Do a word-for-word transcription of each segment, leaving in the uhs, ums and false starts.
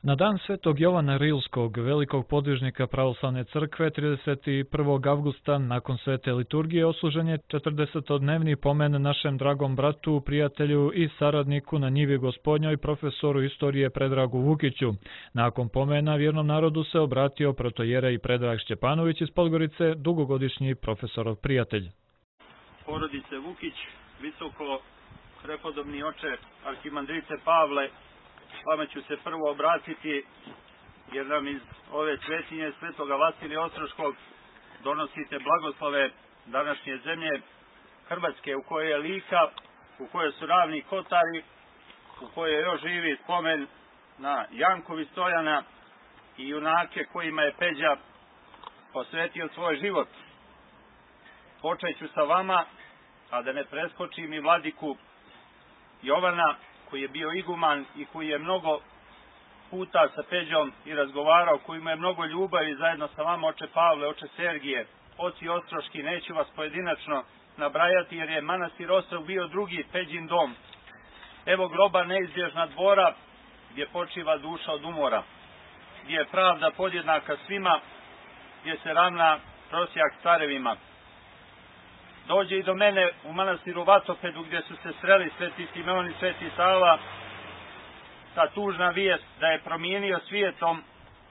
Na dan Svetog Jovana Rilskog, velikog podvižnika pravoslavne crkve, trideset prvog avgusta, nakon svete liturgije, oslužen je četrdesetodnevni pomen našem dragom bratu, prijatelju i saradniku na njivi Gospodnjoj, profesoru istorije Predragu Vukiću. Nakon pomena vjernom narodu se obratio protojerej Predrag Šćepanović iz Podgorice, dugogodišnji profesorov prijatelj. Porodice Vukić, visoko prepodobni oče arhimandrice Pavle, vama ću se prvo obratiti, jer nam iz ove svetinje Svetoga Vasilija Ostroškog donosite blagoslove današnje zemlje Hrvatske, u kojoj je Lika, u kojoj su Ravni Kotari, u kojoj još živi spomen na Jankovi Stojana i junake kojima je Peđa posvetio svoj život. Počeću sa vama, a da ne preskočim i vladiku Jovana, koji je bio iguman i koji je mnogo puta sa Peđom i razgovarao, koji ima je mnogo ljubavi zajedno sa vama, oče Pavle, oče Sergije, oci Ostroški, neću vas pojedinačno nabrajati, jer je manastir Ostrog bio drugi Peđin dom. Evo groba neizbježna dvora, gdje počiva duša od umora, gdje je pravda podjednaka svima, gdje se ravna prosjak carevima. Dođe i do mene u manastiru Vatopedu, gdje su se sreli Sveti Simeon i Sveti Sava, ta tužna vijest da je promijenio svijetom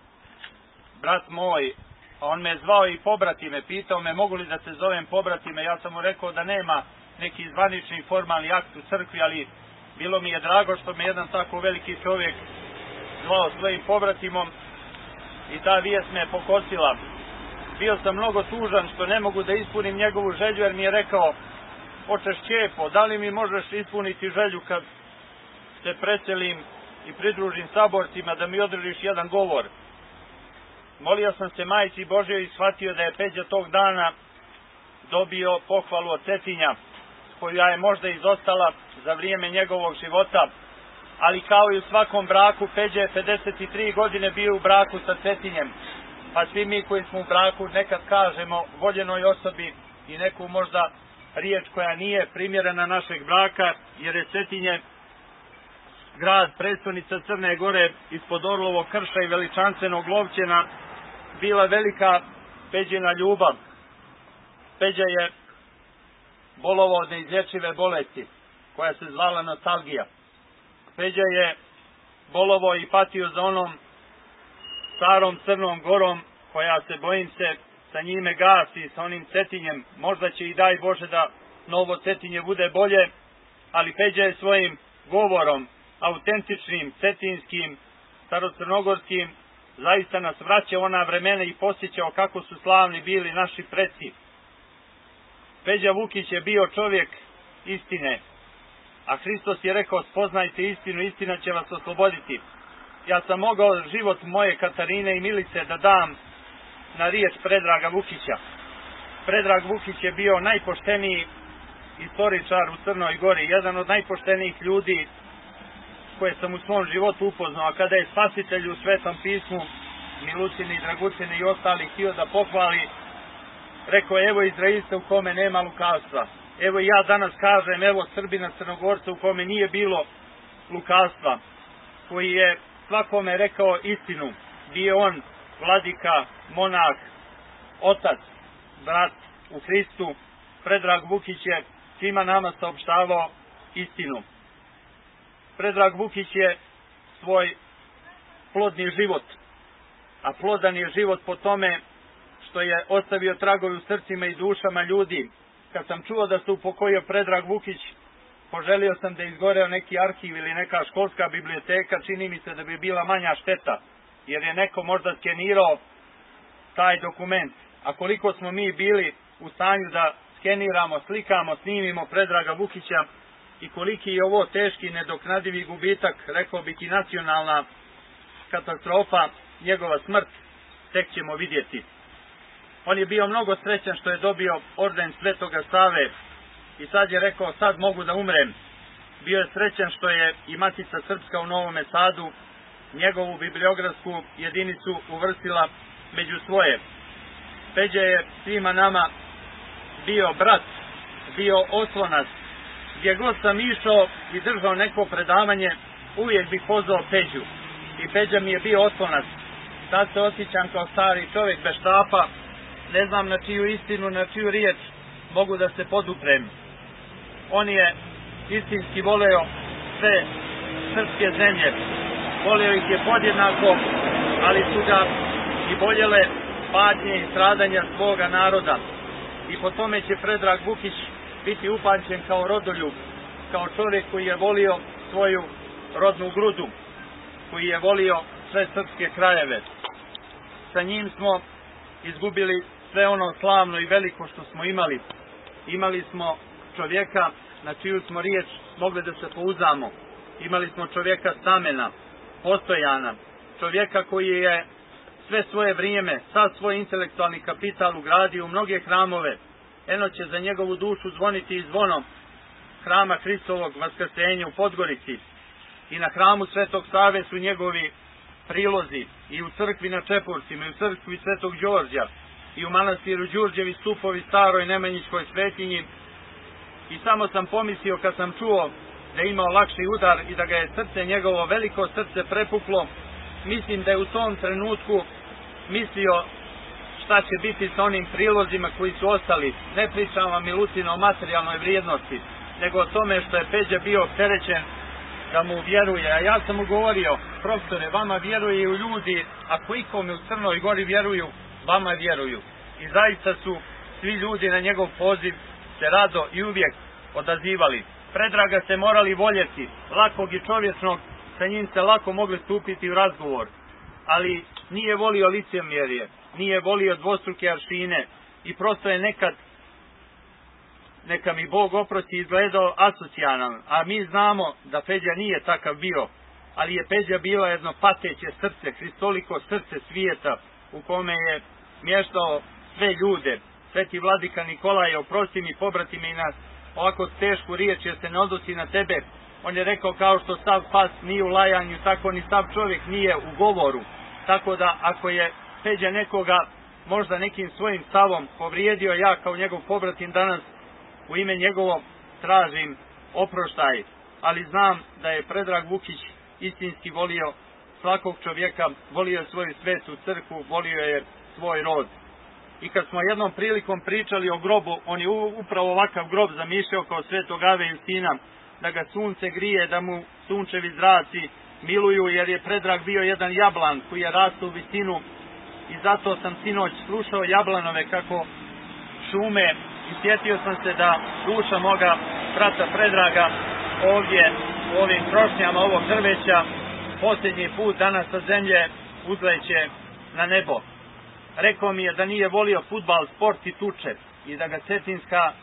brat moj, a on me zvao i pobratime, pitao me mogu li da se zovem pobratime. Ja sam mu rekao da nema neki zvanični formalni akt u crkvi, ali bilo mi je drago što me jedan tako veliki čovjek zvao svojim pobratimom i ta vijest me je pokosila. Bio sam mnogo tužan što ne mogu da ispunim njegovu želju, jer mi je rekao: oče Šćepo, da li mi možeš ispuniti želju kad se preselim i pridružim saborcima da mi održiš jedan govor? Molio sam se Majci Božjoj i shvatio da je Peđa tog dana dobio pohvalu od Cetinja, koja je možda izostala za vrijeme njegovog života, ali kao i u svakom braku, Peđa je pedeset tri godine bio u braku sa Cetinjem. Pa svi mi koji smo u braku nekad kažemo voljenoj osobi i neku možda riječ koja nije primjerena našeg braka, jer je Cetinje grad, predstavnica Crne Gore, ispod Orlovog krša i veličanstvenog Lovćena, bila velika Peđina ljubav. Peđa je bolovao od neizlječive bolesti, koja se zvala nostalgija. Peđa je bolovao i patio za onom starom Crnom Gorom, koja se, bojim se, sa njime gasi, sa onim Cetinjem. Možda će i daj Bože da novo Cetinje bude bolje, ali Peđa je svojim govorom, autentičnim, cetinskim, starocrnogorskim, zaista nas vraća ona vremena i posjećao kako su slavni bili naši preci. Peđa Vukić je bio čovjek istine, a Hristos je rekao: spoznajte istinu, istina će vas osloboditi. Ja sam mogao život moje Katarine i Milice da dam na riječ Predraga Vukića. Predrag Vukić je bio najpošteniji istoričar u Crnoj Gori, jedan od najpoštenijih ljudi koje sam u svom životu upoznao, a kada je Spasitelj u Svetom pismu Milucini, Dragucini i ostali htio da pohvali, rekao: evo Izraelca u kome nema lukavstva. Evo i ja danas kažem, evo Srbina, Crnogorca u kome nije bilo lukavstva, koji je svakome rekao istinu. Bio on vladika, monah, otac, brat u Hristu. Predrag Vukić je svima nama saopštavao istinu. Predrag Vukić je svoj plodni život, a plodan je život po tome što je ostavio tragovi u srcima i dušama ljudi. Kad sam čuo da se upokojio Predrag Vukić, poželio sam da je izgoreo neki arhiv ili neka školska biblioteka, čini mi se da bi bila manja šteta, jer je neko možda skenirao taj dokument. A koliko smo mi bili u stanju da skeniramo, slikamo, snimimo Predraga Vukića i koliki je ovo teški, nedoknadivi gubitak, rekao bih i nacionalna katastrofa, njegova smrt, tek ćemo vidjeti. On je bio mnogo srećan što je dobio orden Svetoga Save i sad je rekao: sad mogu da umrem. Bio je srećan što je i Matica Srpska u Novome Sadu njegovu bibliografsku jedinicu uvrstila među svoje. Peđa je svima nama bio brat, bio oslonac. Gdje god sam išao i držao neko predavanje, uvijek bih pozvao Peđu. i Peđa mi je bio oslonac. Sad se osjećam kao stari čovjek bez štapa, ne znam na čiju istinu, na čiju riječ mogu da se poduprem. On je istinski voleo sve srpske zemlje, voleo ih je podjednako, ali su ga i voljele patnje i stradanja svoga naroda. I po tome će Predrag Vukić biti upamćen kao rodoljub, kao čovjek koji je volio svoju rodnu grudu, koji je volio sve srpske krajeve. Sa njim smo izgubili sve ono slavno i veliko što smo imali. Imali smo čovjeka na čiju smo riječ mogli da se pouzdamo. Imali smo čovjeka stamena, postojana, čovjeka koji je sve svoje vrijeme, sad svoj intelektualni kapital ugradio u mnoge hramove. Eno će za njegovu dušu zvoniti i zvono hrama Hristovog Vaskrsenja u Podgorici. I na hramu Svetog Save su njegovi prilozi i u crkvi na Čepurcima, i u crkvi Svetog Đorđa, i u manastiru Đurđevi stupovi staroj Nemanjićkoj svetinji. I samo sam pomislio kad sam čuo da je imao lakši udar i da ga je srce njegovo, veliko srce, prepuklo, mislim da je u tom trenutku mislio šta će biti sa onim prilozima koji su ostali. Ne pričam vam, Milutin, o materijalnoj vrijednosti, nego o tome što je Peđa bio opterećen da mu vjeruje. A ja sam mu govorio: profesore, vama vjeruju ljudi, ako ikome u Crnoj Gori vjeruju, vama vjeruju. I zaista su svi ljudi na njegov poziv se rado i uvijek odazivali. Predraga se morali voljeti, lakog i čovječnog, sa njim se lako mogli stupiti u razgovor, ali nije volio licemjerje, nije volio dvostruke aršine i prosto je nekad, neka mi Bog oprosti, izgledao asocijalan, a mi znamo da Peđa nije takav bio, ali je Peđa bilo jedno pateće srce, hristoliko srce svijeta u kome je mještao sve ljude. Sveti vladika Nikolaj, oprosti mi, pobrati mi na ovako tešku riječ jer se ne odnosi na tebe. On je rekao: kao što sav pas nije u lajanju, tako ni sav čovjek nije u govoru. Tako da ako je Peđa nekoga možda nekim svojim stavom povrijedio, ja kao njegov pobratim danas u ime njegovo tražim oproštaj. Ali znam da je Predrag Vukić istinski volio svakog čovjeka, volio svoju svetu crkvu, volio je svoj rod. I kad smo jednom prilikom pričali o grobu, on je upravo ovakav grob zamišljao kao Svetog Ave Justina, da ga sunce grije, da mu sunčevi zraci miluju, jer je Predrag bio jedan jablan koji je rastao u visinu. I zato sam sinoć slušao jablanove kako šume i sjetio sam se da duša moga brata Predraga ovdje u ovim krošnjama ovog drveća posljednji put danas sa zemlje uzleće na nebo. Rekao mi je da nije volio fudbal, sport i tuče i da ga cetinska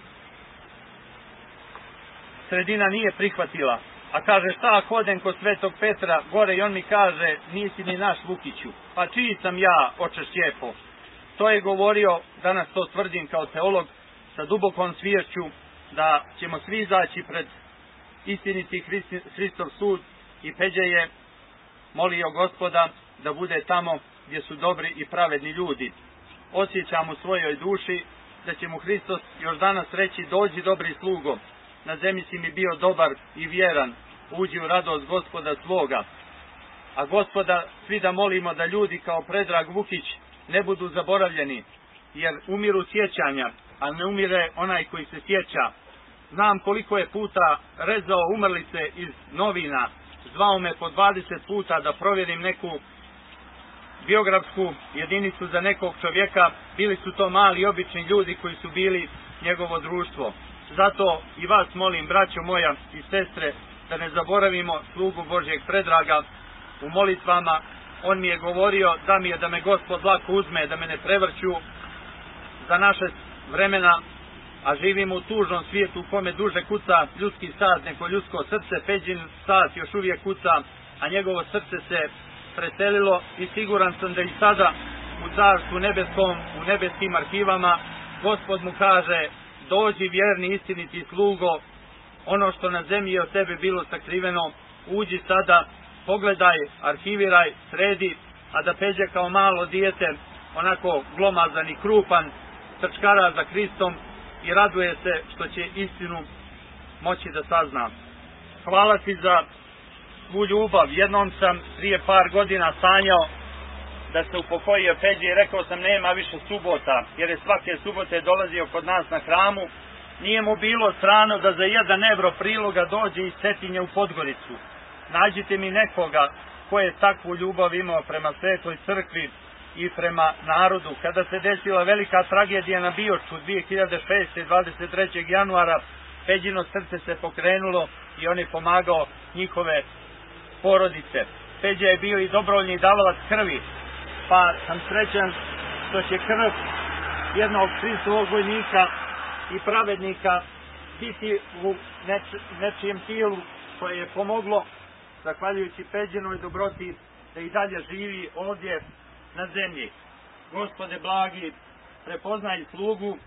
sredina nije prihvatila. A kaže: šta ako odem kod Svetog Petra gore, i on mi kaže: nisi ni naš Vukiću. Pa čiji sam ja, oče Šćepo? To je govorio, danas to tvrdim kao teolog, sa dubokom sviješću da ćemo svi izaći pred istiniti Hristov sud, i Peđa je molio Gospoda da bude tamo gdje su dobri i pravedni ljudi. Osjećam u svojoj duši da će mu Hristos još danas reći: dođi dobri slugo, na zemlji si mi bio dobar i vjeran, uđi u radost Gospoda svoga. A Gospoda svi da molimo da ljudi kao Predrag Vukić ne budu zaboravljeni, jer umiru sjećanja, a ne umire onaj koji se sjeća. Znam koliko je puta rezao umrlice iz novina, zvao me po dvadeset puta da provjerim neku biografsku jedinicu za nekog čovjeka. Bili su to mali obični ljudi koji su bili njegovo društvo. Zato i vas molim, braćo moja i sestre, da ne zaboravimo slugu Božjeg Predraga u molitvama. On mi je govorio da mi je da me Gospod lako uzme, da me ne prevrću za naše vremena, a živimo u tužnom svijetu u kome duže kuca ljudski sat nego ljudsko srce. Peđin sat još uvijek kuca, a njegovo srce se preselilo, i siguran sam da i sada u Carstvu nebeskom, u nebeskim arhivama, Gospod mu kaže: dođi vjerni istiniti slugo, ono što na zemlji je od tebe bilo sakriveno, uđi sada, pogledaj, arhiviraj, sredi. A da Peđa kao malo dijete, onako glomazan i krupan, trčkara za Hristom i raduje se što će istinu moći da sazna. Hvala ti za svu ljubav. Jednom sam prije par godina sanjao da se upokojio Peđa i rekao sam nema više subota, jer je svake subote dolazio kod nas na hramu. Nije mu bilo strano da za jedan evro priloga dođe iz Cetinje u Podgoricu. Nađite mi nekoga ko je takvu ljubav imao prema Svetoj crkvi i prema narodu. Kada se desila velika tragedija na Bioču dvije hiljade šeste. dvadeset trećeg januara, Peđino srce se pokrenulo i on je pomagao njihove porodice. Peđa je bio i dobrovoljni davalac krvi, pa sam srećan što će krv jednog Hristovog vojnika i pravednika biti u neč, nečijem tijelu koje je pomoglo, zahvaljujući Peđinoj dobroti, da i dalje živi ovdje na zemlji. Gospode blagi, prepoznaj slugu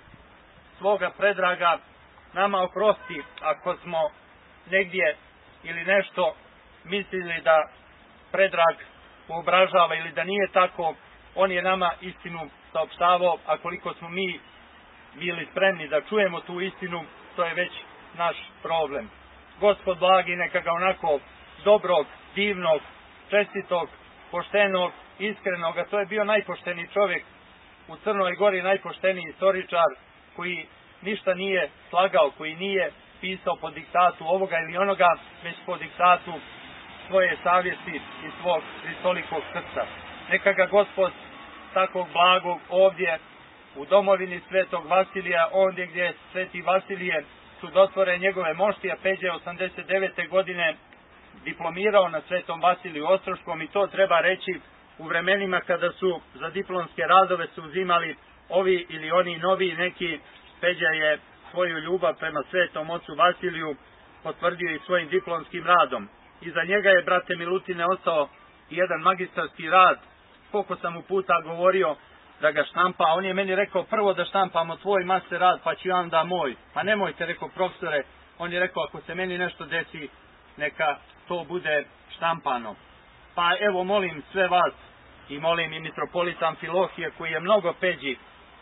svoga Predraga, nama oprosti ako smo negdje ili nešto mislili da Predrag uobražava ili da nije tako. On je nama istinu saopštavao, a koliko smo mi bili spremni da čujemo tu istinu, to je već naš problem. Gospod blagi, neka ga onako dobrog, divnog, čestitog, poštenog, iskrenog, a to je bio najpošteniji čovjek u Crnoj Gori, najpošteniji istoričar koji ništa nije slagao, koji nije pisao po diktatu ovoga ili onoga, već po diktatu svoje savjesti i svog hristolikog srca. Neka ga Gospod takvog blagog ovdje u domovini Svetog Vasilija, ondje gdje je Sveti Vasilije čudotvore njegove mošti, a Peđa je osamdeset devete godine diplomirao na Svetom Vasiliju Ostroškom, i to treba reći u vremenima kada su za diplomske radove su uzimali ovi ili oni novi neki. Peđa je svoju ljubav prema Svetom ocu Vasiliju potvrdio i svojim diplomskim radom. Iza njega je, brate Milutine, ostao jedan magistarski rad. Koliko sam mu puta govorio da ga štampa, on je meni rekao prvo da štampamo tvoj master rad, pa ću onda moj. Pa nemojte, rekao profesore, on je rekao ako se meni nešto desi, neka to bude štampano. Pa evo molim sve vas i molim i mitropolita Amfilohije, koji je mnogo Peđi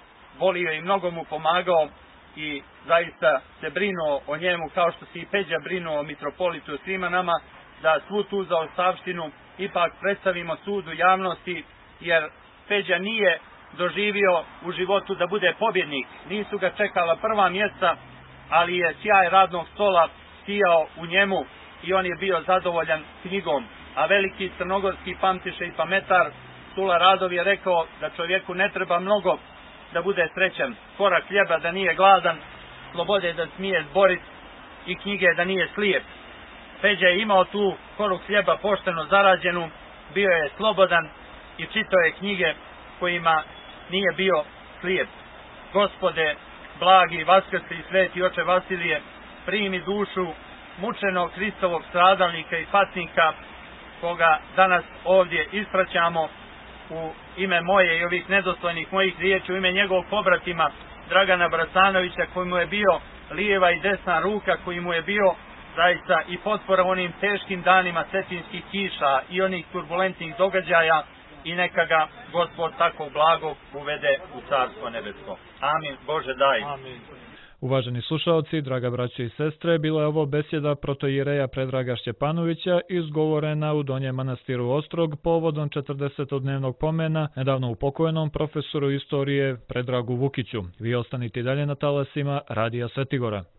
volio i mnogo mu pomagao i zaista se brinuo o njemu kao što se i Peđa brinuo o mitropolitu, svima nama, da svu tu zaostavštinu ipak predstavimo sudu javnosti, jer Peđa nije doživio u životu da bude pobjednik. Nisu ga čekala prva mjesta, ali je sjaj radnog stola sijao u njemu i on je bio zadovoljan knjigom. A veliki crnogorski pamtiše i pametar Sula Radov je rekao da čovjeku ne treba mnogo da bude srećan. Korak hljeba da nije gladan, slobode da smije zborit i knjige da nije slijep. Peđa je imao tu koru hljeba pošteno zarađenu, bio je slobodan i čitao je knjige kojima nije bio slijep. Gospode, blagi, vaskrsti i sveti oče Vasilije, primi dušu mučenog Hristovog stradalnika i patnika, koga danas ovdje ispraćamo u ime moje i ovih nedostojnih mojih riječi, u ime njegovog pobratima Dragana Bracanovića, koji mu je bio lijeva i desna ruka, koji mu je bio zaista i potpora onim teškim danima cetinskih kiša i onih turbulentnih događaja, i neka ga Gospod tako blago uvede u Carstvo nebesko. Amin. Bože daj. Amin. Uvaženi slušalci, draga braće i sestre, bila je ovo besjeda protoijereja Predraga Šćepanovića izgovorena u Donjem manastiru Ostrog povodom četrdesetodnevnog pomena nedavno upokojenom profesoru istorije Predragu Vukiću. Vi ostanite dalje na talasima Radija Svetigora.